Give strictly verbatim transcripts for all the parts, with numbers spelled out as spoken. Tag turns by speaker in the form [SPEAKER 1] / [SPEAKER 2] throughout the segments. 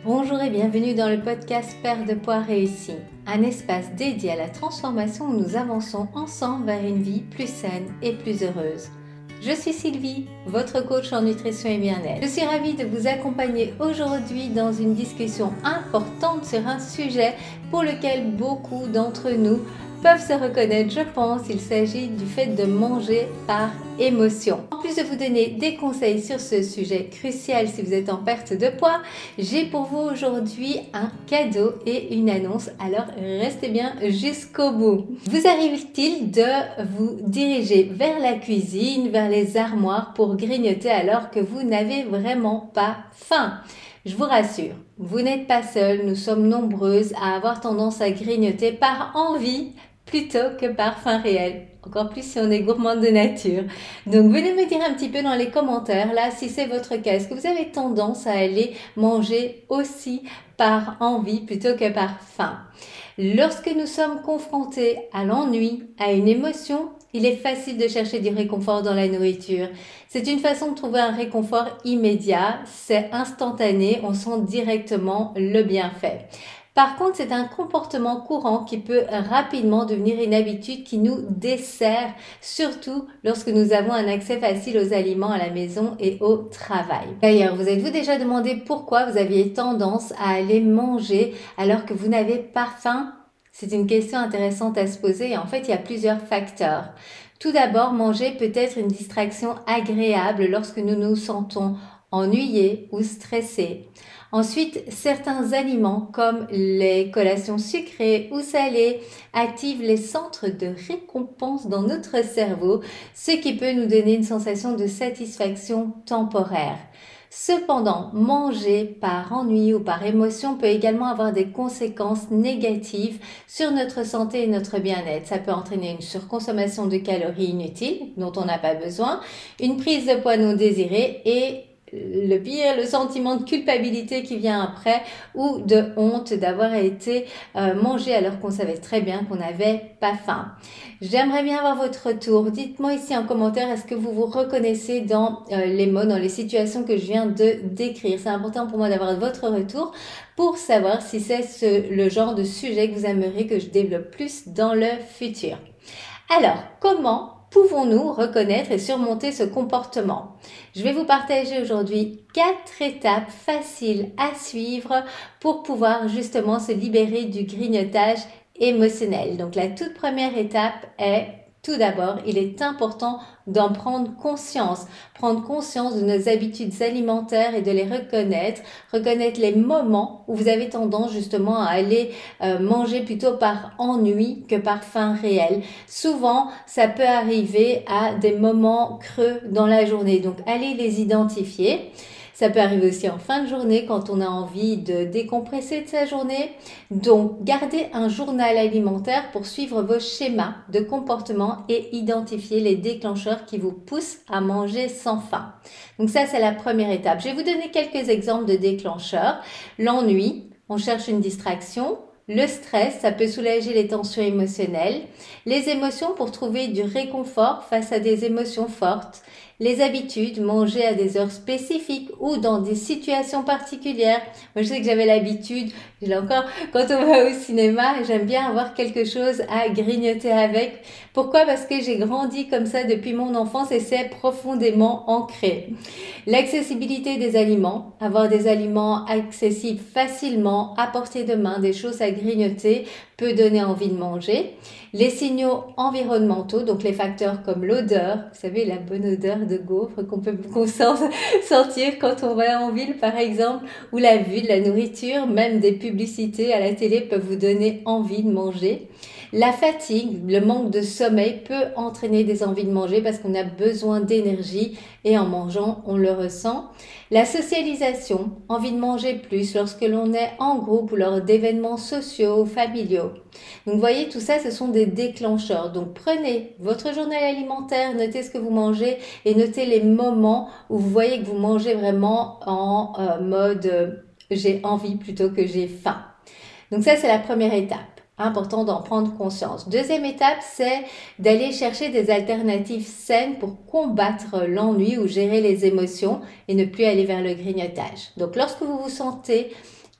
[SPEAKER 1] Bonjour et bienvenue dans le podcast Perte de poids réussi, un espace dédié à la transformation où nous avançons ensemble vers une vie plus saine et plus heureuse. Je suis Sylvie, votre coach en nutrition et bien-être. Je suis ravie de vous accompagner aujourd'hui dans une discussion importante sur un sujet pour lequel beaucoup d'entre nous peuvent se reconnaître, je pense. Il s'agit du fait de manger par émotion. En plus de vous donner des conseils sur ce sujet crucial si vous êtes en perte de poids, j'ai pour vous aujourd'hui un cadeau et une annonce, alors restez bien jusqu'au bout. Vous arrive-t-il de vous diriger vers la cuisine, vers les armoires pour grignoter alors que vous n'avez vraiment pas faim ? Je vous rassure, vous n'êtes pas seul, nous sommes nombreuses à avoir tendance à grignoter par envie plutôt que par faim réelle. Encore plus si on est gourmande de nature. Donc venez me dire un petit peu dans les commentaires là si c'est votre cas. Est-ce que vous avez tendance à aller manger aussi par envie plutôt que par faim? Lorsque nous sommes confrontés à l'ennui, à une émotion, il est facile de chercher du réconfort dans la nourriture. C'est une façon de trouver un réconfort immédiat, c'est instantané, on sent directement le bienfait. Par contre, c'est un comportement courant qui peut rapidement devenir une habitude qui nous dessert, surtout lorsque nous avons un accès facile aux aliments à la maison et au travail. D'ailleurs, vous êtes-vous déjà demandé pourquoi vous aviez tendance à aller manger alors que vous n'avez pas faim ? C'est une question intéressante à se poser et en fait, il y a plusieurs facteurs. Tout d'abord, manger peut être une distraction agréable lorsque nous nous sentons ennuyés ou stressés. Ensuite, certains aliments comme les collations sucrées ou salées activent les centres de récompense dans notre cerveau, ce qui peut nous donner une sensation de satisfaction temporaire. Cependant, manger par ennui ou par émotion peut également avoir des conséquences négatives sur notre santé et notre bien-être. Ça peut entraîner une surconsommation de calories inutiles dont on n'a pas besoin, une prise de poids non désirée et le pire, le sentiment de culpabilité qui vient après ou de honte d'avoir été euh, mangé alors qu'on savait très bien qu'on n'avait pas faim. J'aimerais bien avoir votre retour. Dites-moi ici en commentaire, est-ce que vous vous reconnaissez dans euh, les mots, dans les situations que je viens de décrire. C'est important pour moi d'avoir votre retour pour savoir si c'est ce, le genre de sujet que vous aimeriez que je développe plus dans le futur. Alors, comment pouvons-nous reconnaître et surmonter ce comportement? Je vais vous partager aujourd'hui quatre étapes faciles à suivre pour pouvoir justement se libérer du grignotage émotionnel. Donc la toute première étape est, tout d'abord, il est important d'en prendre conscience. Prendre conscience de nos habitudes alimentaires et de les reconnaître. Reconnaître les moments où vous avez tendance justement à aller euh, manger plutôt par ennui que par faim réelle. Souvent, ça peut arriver à des moments creux dans la journée. Donc, allez les identifier. Ça peut arriver aussi en fin de journée quand on a envie de décompresser de sa journée. Donc, gardez un journal alimentaire pour suivre vos schémas de comportement et identifier les déclencheurs qui vous poussent à manger sans faim. Donc ça, c'est la première étape. Je vais vous donner quelques exemples de déclencheurs. L'ennui, on cherche une distraction. Le stress, ça peut soulager les tensions émotionnelles. Les émotions pour trouver du réconfort face à des émotions fortes. Les habitudes, manger à des heures spécifiques ou dans des situations particulières. Moi, je sais que j'avais l'habitude, je l'ai encore, quand on va au cinéma, j'aime bien avoir quelque chose à grignoter avec. Pourquoi? Parce que j'ai grandi comme ça depuis mon enfance et c'est profondément ancré. L'accessibilité des aliments, avoir des aliments accessibles facilement, à portée de main, des choses à grignoter, peut donner envie de manger. Les signaux environnementaux, donc les facteurs comme l'odeur, vous savez, la bonne odeur de gaufre qu'on peut qu'on sent sentir quand on va en ville par exemple, ou la vue de la nourriture, même des publicités à la télé peuvent vous donner envie de manger. La fatigue, le manque de sommeil peut entraîner des envies de manger parce qu'on a besoin d'énergie et en mangeant, on le ressent. La socialisation, envie de manger plus lorsque l'on est en groupe ou lors d'événements sociaux ou familiaux. Donc, vous voyez, tout ça, ce sont des déclencheurs. Donc, prenez votre journal alimentaire, notez ce que vous mangez et notez les moments où vous voyez que vous mangez vraiment en euh, mode euh, j'ai envie plutôt que j'ai faim. Donc, ça, c'est la première étape. Important d'en prendre conscience. Deuxième étape, c'est d'aller chercher des alternatives saines pour combattre l'ennui ou gérer les émotions et ne plus aller vers le grignotage. Donc, lorsque vous vous sentez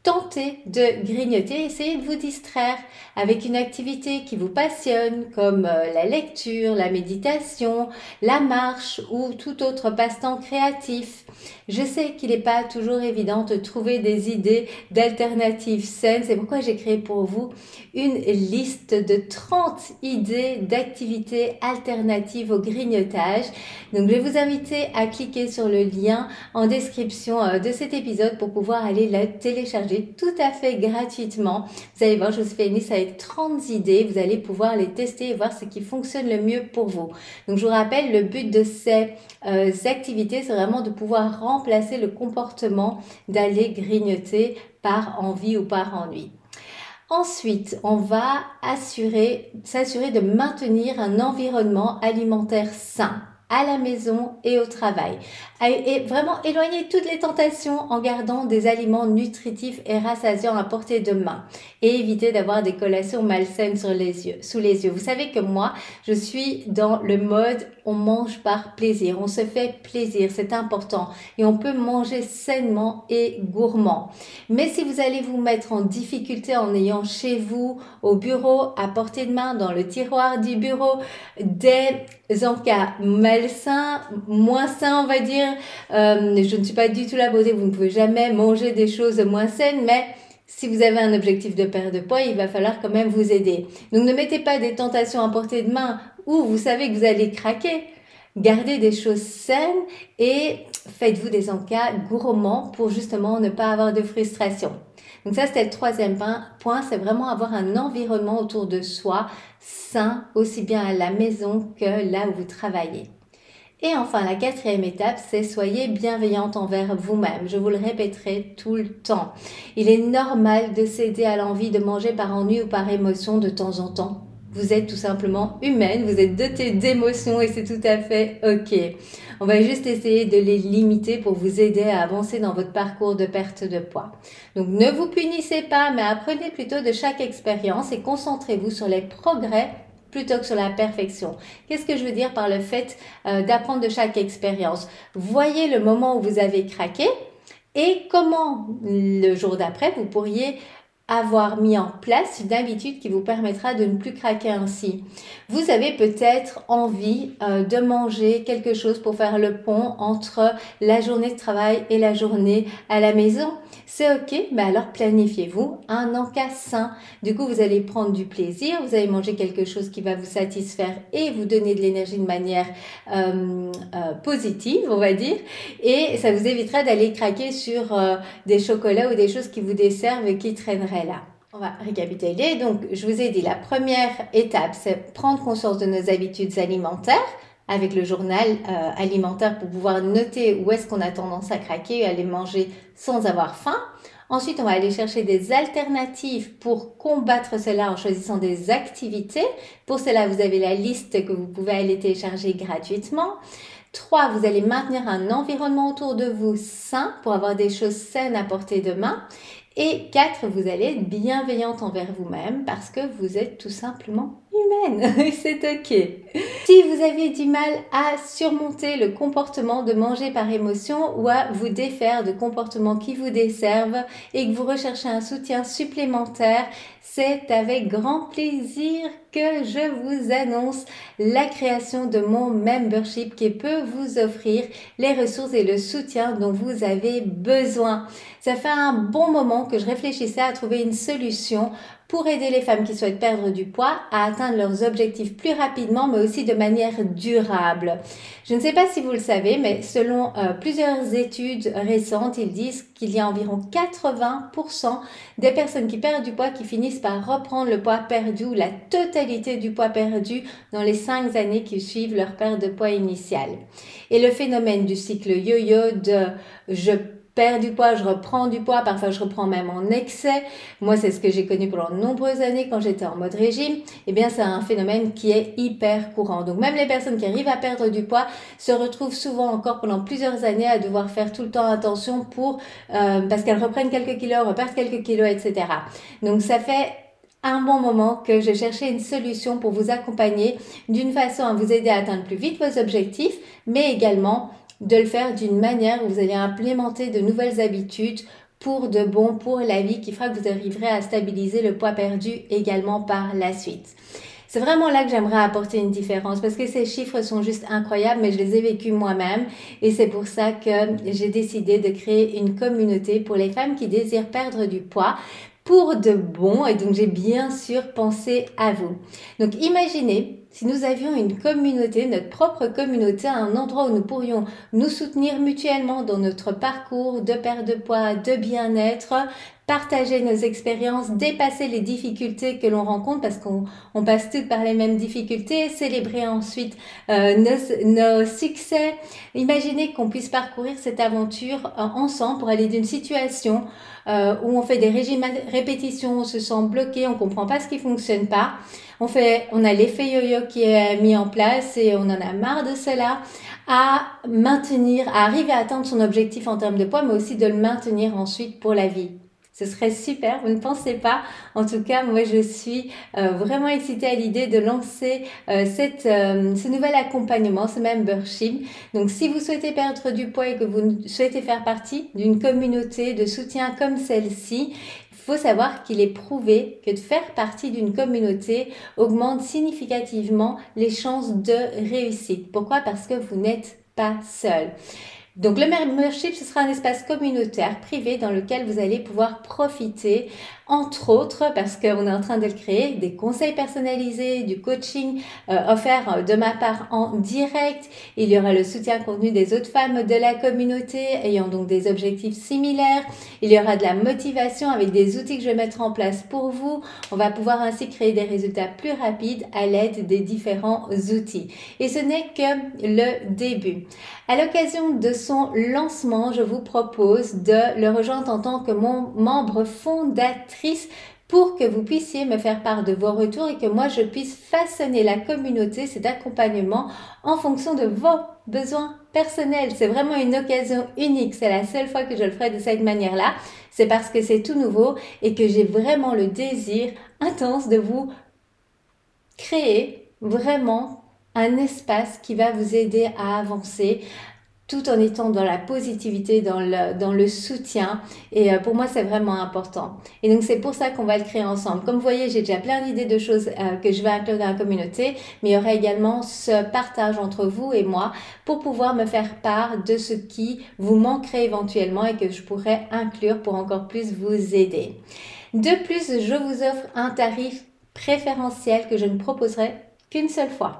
[SPEAKER 1] tentez de grignoter, essayez de vous distraire avec une activité qui vous passionne comme la lecture, la méditation, la marche ou tout autre passe-temps créatif. Je sais qu'il n'est pas toujours évident de trouver des idées d'alternatives saines, c'est pourquoi j'ai créé pour vous une liste de trente idées d'activités alternatives au grignotage. Donc je vais vous inviter à cliquer sur le lien en description de cet épisode pour pouvoir aller la télécharger tout à fait gratuitement. Vous allez voir, je vous fais une liste avec trente idées. Vous allez pouvoir les tester et voir ce qui fonctionne le mieux pour vous. Donc je vous rappelle, le but de ces euh, activités, c'est vraiment de pouvoir remplacer le comportement d'aller grignoter par envie ou par ennui. Ensuite, on va assurer, s'assurer de maintenir un environnement alimentaire sain à la maison et au travail. Et vraiment éloigner toutes les tentations en gardant des aliments nutritifs et rassasiants à portée de main. Et éviter d'avoir des collations malsaines sur les yeux, sous les yeux. Vous savez que moi, je suis dans le mode on mange par plaisir. On se fait plaisir, c'est important. Et on peut manger sainement et gourmand. Mais si vous allez vous mettre en difficulté en ayant chez vous, au bureau, à portée de main, dans le tiroir du bureau, des encas malsains, moins sains on va dire, euh, je ne suis pas du tout la beauté, vous ne pouvez jamais manger des choses moins saines, mais si vous avez un objectif de perte de poids, il va falloir quand même vous aider. Donc ne mettez pas des tentations à portée de main où vous savez que vous allez craquer. Gardez des choses saines et faites-vous des encas gourmands pour justement ne pas avoir de frustration. Donc ça, c'était le troisième point, c'est vraiment avoir un environnement autour de soi sain, aussi bien à la maison que là où vous travaillez. Et enfin, la quatrième étape, c'est soyez bienveillante envers vous-même. Je vous le répéterai tout le temps. Il est normal de céder à l'envie de manger par ennui ou par émotion de temps en temps. Vous êtes tout simplement humaine, vous êtes dotée d'émotions et c'est tout à fait ok. On va juste essayer de les limiter pour vous aider à avancer dans votre parcours de perte de poids. Donc ne vous punissez pas, mais apprenez plutôt de chaque expérience et concentrez-vous sur les progrès plutôt que sur la perfection. Qu'est-ce que je veux dire par le fait euh, d'apprendre de chaque expérience? Voyez le moment où vous avez craqué et comment le jour d'après vous pourriez avoir mis en place une habitude qui vous permettra de ne plus craquer ainsi. Vous avez peut-être envie euh, de manger quelque chose pour faire le pont entre la journée de travail et la journée à la maison. C'est ok, mais alors planifiez-vous un encas sain. Du coup, vous allez prendre du plaisir, vous allez manger quelque chose qui va vous satisfaire et vous donner de l'énergie de manière euh, euh, positive, on va dire. Et ça vous évitera d'aller craquer sur euh, des chocolats ou des choses qui vous desservent et qui traîneraient là. On va récapituler. Donc, je vous ai dit, la première étape, c'est prendre conscience de nos habitudes alimentaires avec le journal euh, alimentaire pour pouvoir noter où est-ce qu'on a tendance à craquer et aller manger sans avoir faim. Ensuite, on va aller chercher des alternatives pour combattre cela en choisissant des activités. Pour cela, vous avez la liste que vous pouvez aller télécharger gratuitement. Trois, vous allez maintenir un environnement autour de vous sain pour avoir des choses saines à portée de main. Et quatre, vous allez être bienveillante envers vous-même parce que vous êtes tout simplement humaine. C'est ok. Si vous avez du mal à surmonter le comportement de manger par émotion ou à vous défaire de comportements qui vous desservent et que vous recherchez un soutien supplémentaire, c'est avec grand plaisir que je vous annonce la création de mon membership qui peut vous offrir les ressources et le soutien dont vous avez besoin. Ça fait un bon moment que je réfléchissais à trouver une solution pour aider les femmes qui souhaitent perdre du poids à atteindre leurs objectifs plus rapidement, mais aussi de manière durable. Je ne sais pas si vous le savez, mais selon euh, plusieurs études récentes, ils disent qu'il y a environ quatre-vingts pour cent des personnes qui perdent du poids qui finissent par reprendre le poids perdu ou la totalité du poids perdu dans les cinq années qui suivent leur perte de poids initiale. Et le phénomène du cycle yo-yo de « je perds du poids, je reprends du poids, parfois je reprends même en excès. Moi, c'est ce que j'ai connu pendant de nombreuses années quand j'étais en mode régime. Eh bien, c'est un phénomène qui est hyper courant. Donc, même les personnes qui arrivent à perdre du poids se retrouvent souvent encore pendant plusieurs années à devoir faire tout le temps attention pour, euh, parce qu'elles reprennent quelques kilos, reperdent quelques kilos, et cetera. Donc, ça fait un bon moment que je cherchais une solution pour vous accompagner d'une façon à vous aider à atteindre plus vite vos objectifs, mais également de le faire d'une manière où vous allez implémenter de nouvelles habitudes pour de bon, pour la vie, qui fera que vous arriverez à stabiliser le poids perdu également par la suite. C'est vraiment là que j'aimerais apporter une différence parce que ces chiffres sont juste incroyables, mais je les ai vécus moi-même et c'est pour ça que j'ai décidé de créer une communauté pour les femmes qui désirent perdre du poids pour de bon, et donc j'ai bien sûr pensé à vous. Donc imaginez si nous avions une communauté, notre propre communauté, un endroit où nous pourrions nous soutenir mutuellement dans notre parcours de perte de poids, de bien-être, partager nos expériences, dépasser les difficultés que l'on rencontre parce qu'on on passe toutes par les mêmes difficultés, célébrer ensuite euh, nos, nos succès. Imaginez qu'on puisse parcourir cette aventure euh, ensemble pour aller d'une situation euh, où on fait des régimes à répétition, on se sent bloqué, on comprend pas ce qui fonctionne pas. On fait, on a l'effet yo-yo qui est mis en place et on en a marre de cela, à maintenir, à arriver à atteindre son objectif en termes de poids, mais aussi de le maintenir ensuite pour la vie. Ce serait super, vous ne pensez pas? En tout cas, moi, je suis euh, vraiment excitée à l'idée de lancer euh, cette, euh, ce nouvel accompagnement, ce membership. Donc, si vous souhaitez perdre du poids et que vous souhaitez faire partie d'une communauté de soutien comme celle-ci, il faut savoir qu'il est prouvé que de faire partie d'une communauté augmente significativement les chances de réussite. Pourquoi? Parce que vous n'êtes pas seul. Donc le membership, ce sera un espace communautaire privé dans lequel vous allez pouvoir profiter, entre autres, parce qu'on est en train de le créer, des conseils personnalisés, du coaching euh, offert de ma part en direct. Il y aura le soutien contenu des autres femmes de la communauté ayant donc des objectifs similaires. Il y aura de la motivation avec des outils que je vais mettre en place pour vous. On va pouvoir ainsi créer des résultats plus rapides à l'aide des différents outils. Et ce n'est que le début. À l'occasion de son lancement, je vous propose de le rejoindre en tant que mon membre fondatrice pour que vous puissiez me faire part de vos retours et que moi je puisse façonner la communauté, cet accompagnement en fonction de vos besoins personnels. C'est vraiment une occasion unique. C'est la seule fois que je le ferai de cette manière-là. C'est parce que c'est tout nouveau et que j'ai vraiment le désir intense de vous créer vraiment un espace qui va vous aider à avancer tout en étant dans la positivité, dans le, dans le soutien. Et euh, pour moi, c'est vraiment important. Et donc, c'est pour ça qu'on va le créer ensemble. Comme vous voyez, j'ai déjà plein d'idées de choses euh, que je vais inclure dans la communauté, mais il y aura également ce partage entre vous et moi pour pouvoir me faire part de ce qui vous manquerait éventuellement et que je pourrais inclure pour encore plus vous aider. De plus, je vous offre un tarif préférentiel que je ne proposerai qu'une seule fois.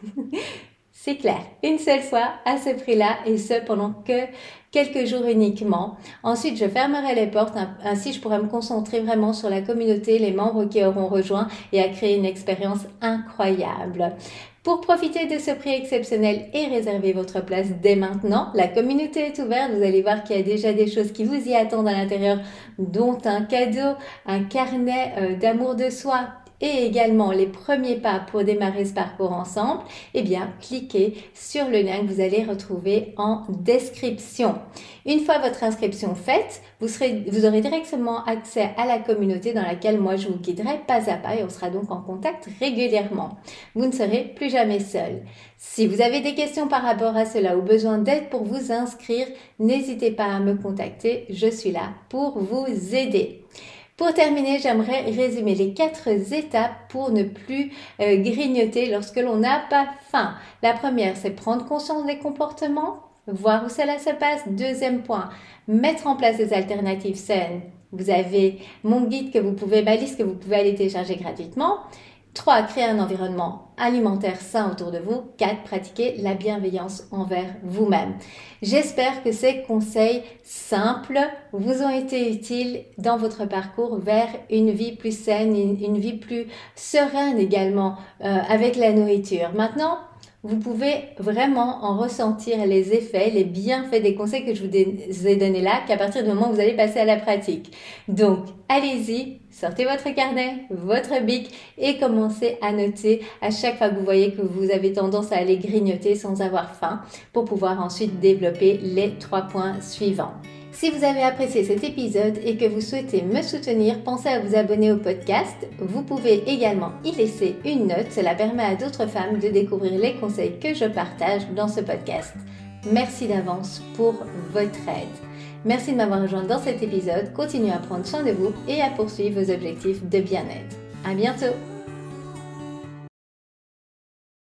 [SPEAKER 1] C'est clair, une seule fois à ce prix-là et ce pendant que quelques jours uniquement. Ensuite, je fermerai les portes, ainsi je pourrai me concentrer vraiment sur la communauté, les membres qui auront rejoint et à créer une expérience incroyable. Pour profiter de ce prix exceptionnel et réserver votre place dès maintenant, la communauté est ouverte. Vous allez voir qu'il y a déjà des choses qui vous y attendent à l'intérieur, dont un cadeau, un carnet euh, d'amour de soi, et également les premiers pas pour démarrer ce parcours ensemble, eh bien, cliquez sur le lien que vous allez retrouver en description. Une fois votre inscription faite, vous, serez, vous aurez directement accès à la communauté dans laquelle moi je vous guiderai pas à pas et on sera donc en contact régulièrement. Vous ne serez plus jamais seul. Si vous avez des questions par rapport à cela ou besoin d'aide pour vous inscrire, n'hésitez pas à me contacter, je suis là pour vous aider. Pour terminer, j'aimerais résumer les quatre étapes pour ne plus euh, grignoter lorsque l'on n'a pas faim. La première, c'est prendre conscience des comportements, voir où cela se passe. Deuxième point, mettre en place des alternatives saines. Vous avez mon guide que vous pouvez, ma liste que vous pouvez aller télécharger gratuitement. trois. Créer un environnement alimentaire sain autour de vous. quatre. Pratiquer la bienveillance envers vous-même. J'espère que ces conseils simples vous ont été utiles dans votre parcours vers une vie plus saine, une, une vie plus sereine également euh, avec la nourriture. Maintenant, vous pouvez vraiment en ressentir les effets, les bienfaits des conseils que je vous ai donnés là, qu'à partir du moment où vous allez passer à la pratique. Donc, allez-y, sortez votre carnet, votre bic et commencez à noter à chaque fois que vous voyez que vous avez tendance à aller grignoter sans avoir faim pour pouvoir ensuite développer les trois points suivants. Si vous avez apprécié cet épisode et que vous souhaitez me soutenir, pensez à vous abonner au podcast. Vous pouvez également y laisser une note. Cela permet à d'autres femmes de découvrir les conseils que je partage dans ce podcast. Merci d'avance pour votre aide. Merci de m'avoir rejoint dans cet épisode. Continuez à prendre soin de vous et à poursuivre vos objectifs de bien-être. À bientôt!